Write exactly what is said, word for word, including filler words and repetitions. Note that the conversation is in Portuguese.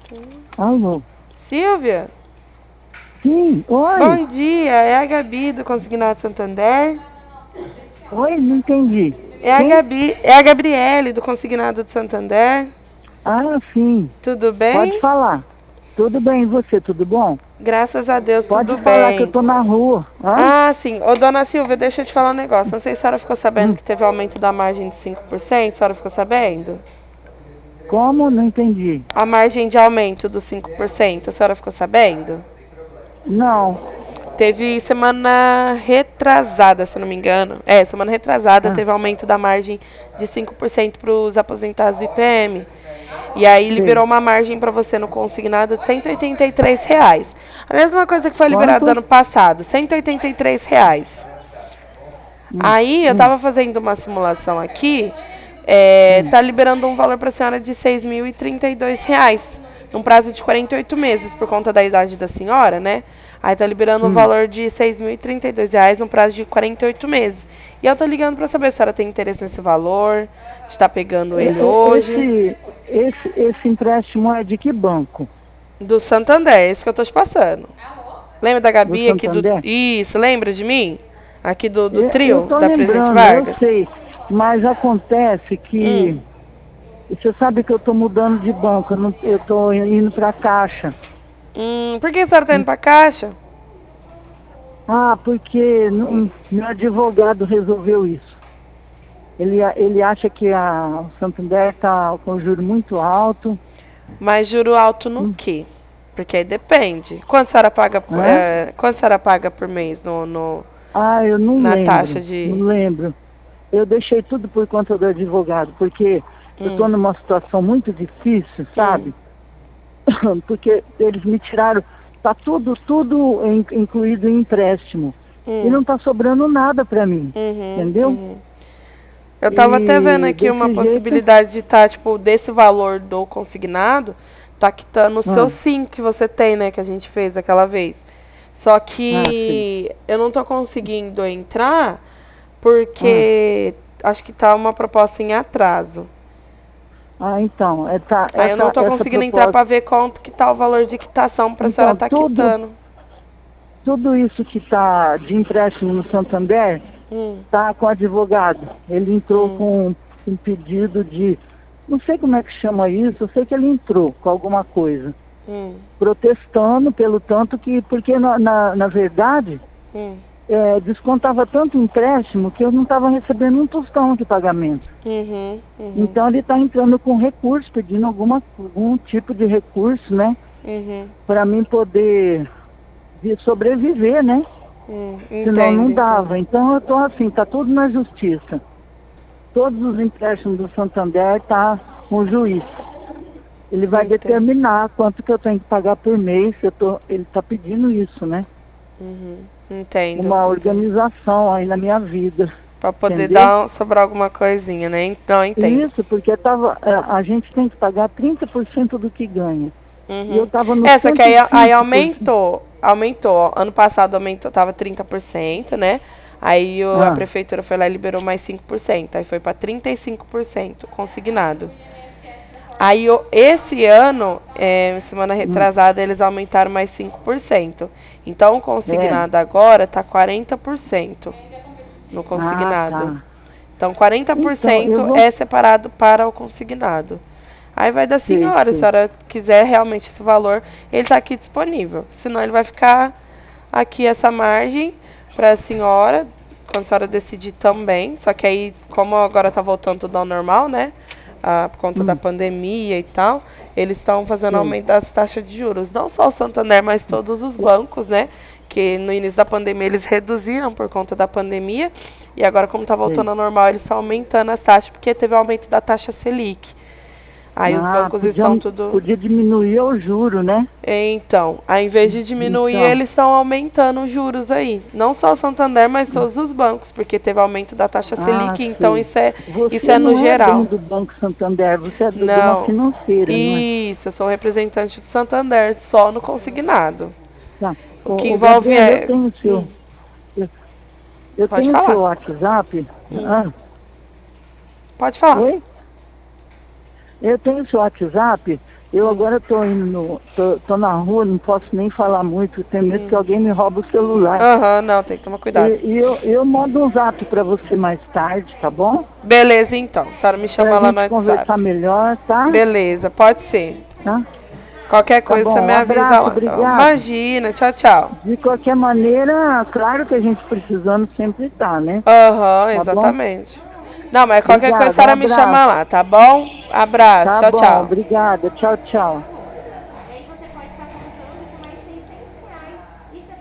Alô? Silvia? Sim, oi. Bom dia, é a Gabi do Consignado Santander. Oi, não entendi. É a Quem? Gabi, é a Gabriele do Consignado de Santander. Ah, sim. Tudo Pode bem? falar. Tudo bem, e você? Tudo bom? Graças a Deus, Pode tudo falar que eu bem. tô na rua. Hã? Ah, sim. Ô, dona Silvia, deixa eu te falar um negócio. Não sei se a senhora ficou sabendo Hum. que teve aumento da margem de cinco por cento. A senhora ficou sabendo? Como? Não entendi. A margem de aumento dos cinco por cento. A senhora ficou sabendo? Não. Teve semana retrasada, se eu não me engano. É, semana retrasada Ah, teve aumento da margem de cinco por cento para os aposentados do I P M. E aí liberou sei. uma margem para você no consignado de cento e oitenta e três reais. A mesma coisa que foi liberado Quanto? ano passado, cento e oitenta e três reais. Hum, Aí eu hum, estava fazendo uma simulação aqui, é, hum. tá liberando um valor para a senhora de seis mil e trinta e dois reais, num prazo de quarenta e oito meses, por conta da idade da senhora, né? Aí tá liberando um Hum. valor de seis mil e trinta e dois reais, num prazo de quarenta e oito meses. E eu tô ligando para saber se a senhora tem interesse nesse valor, se tá pegando É, ele é, hoje. Esse, esse, esse empréstimo é de que banco? Do Santander, é isso que eu tô te passando. Lembra da Do Gabi aqui do... Santander? Isso, lembra de mim? Aqui do, do Eu, eu trio, tô da Presidente lembrando, eu Vargas? sei. Mas acontece Hum. que você sabe que eu tô mudando de banco, eu, não, eu tô indo pra Caixa. Hum, por que a senhora tá indo pra Caixa? Ah, porque não- meu advogado resolveu isso. Ele, a- ele acha que a, o Santander está com o juro muito alto. Mas juro alto no Hum, quê? Porque aí depende. Quanto a senhora paga, por- hã? é, quanto a senhora paga por mês no, no- Ah, eu não na taxa lembro, não de... lembro. Eu deixei tudo por conta do advogado, porque eu estou Hum, numa situação muito difícil, hum, sabe? Porque eles me tiraram, tá tudo, tudo in- incluído em empréstimo. E hum, não está sobrando nada para mim, uhum, entendeu? uhum. Eu tava até vendo E aqui uma desse jeito, possibilidade de estar, tipo, desse valor do consignado, tá quitando o seu ah, sim que você tem, né, que a gente fez aquela vez. Só ah, sei. que eu não tô conseguindo entrar Ah, porque acho que tá uma proposta em atraso. ah, então, é, tá, Aí eu não essa, tô essa conseguindo entrar proposta. pra ver quanto que tá o valor de quitação pra senhora Então, tá tudo, quitando. tudo isso que está de empréstimo no Santander Hum, está com o advogado. Ele entrou hum, com um pedido de, não sei como é que chama isso, eu sei que ele entrou com alguma coisa, hum, protestando pelo tanto que, porque na, na, na verdade, hum, é, descontava tanto empréstimo que eu não estava recebendo um tostão de pagamento. uhum, uhum, Então ele está entrando com recurso, pedindo alguma, algum tipo de recurso, né? uhum, Para mim poder de sobreviver, né? hum, Senão entendo, não entendo. dava. Então eu tô assim, tá tudo na justiça. Todos os empréstimos do Santander tá com o juiz. Ele vai Entendo. determinar quanto que eu tenho que pagar por mês. Eu tô, ele está pedindo isso, né? Uhum, entendo, Uma entendo. organização aí na minha vida. Pra poder Entendeu? dar, sobrar alguma coisinha, né? Então, entendo. Isso, porque tava, a a gente tem que pagar trinta por cento do que ganha. E eu Uhum. estava no É, só que cento aí, e aí cinco por cento. aumentou, aumentou. Ano passado aumentou, tava trinta por cento, né? Aí o- a Ah, prefeitura foi lá e liberou mais cinco por cento. Aí foi para trinta e cinco por cento consignado. Aí o- esse ano, é, semana hum, retrasada, eles aumentaram mais cinco por cento. Então o é. consignado agora tá quarenta por cento no Ah, consignado. tá. Então quarenta por Então, eu cento vou. é separado para o consignado. Aí vai da Sei, senhora, se a sei. senhora quiser realmente esse valor, ele está aqui disponível. Senão ele vai ficar aqui essa margem para a senhora, quando a senhora decidir também. Só que aí, como agora está voltando tudo ao normal, né? Ah, por conta da Hum, pandemia e tal, eles estão fazendo sei. aumento das taxas de juros. Não só o Santander, mas todos os bancos, né? Que no início da pandemia eles reduziram por conta da pandemia. E agora, como está Sei. voltando ao normal, eles estão aumentando as taxas, porque teve aumento da taxa Selic. Aí os Ah, bancos podia, estão tudo. podia diminuir o juro, né? Então, ao invés de diminuir, Então, eles estão aumentando os juros aí. Não só o Santander, mas todos os bancos, porque teve aumento da taxa ah, Selic, então sei. isso é, isso Você é no não é bem geral. do Banco Santander, você é do- de uma Não. financeira, não é? Isso, eu sou representante do Santander, só no consignado. Tá. O que Ô, ô envolve Gabriela, eu é. tenho Hum, seu, eu, eu pode tenho seu falar. WhatsApp. Hum, Ah, pode falar. oi? Eu tenho seu WhatsApp Eu agora tô indo no. Tô, tô na rua, não posso nem falar muito, tenho medo que alguém me rouba o celular. Aham, não, tem que tomar cuidado. E, e eu, eu mando um zap pra você mais tarde, tá bom? Beleza, então. A senhora me chama Pra lá no gente conversar WhatsApp. melhor, tá? Beleza, pode ser. Tá? Qualquer Tá coisa bom, você me um avisa abraço, lá. Então, obrigado. imagina, tchau, tchau. De qualquer maneira, claro que a gente precisando sempre tá, né? Aham, Tá bom? exatamente. Não, mas qualquer coisa a Obrigada, um senhora me chama abraço. lá, tá bom? Abraço, Tá tchau, bom, tchau. obrigada. Tchau, tchau.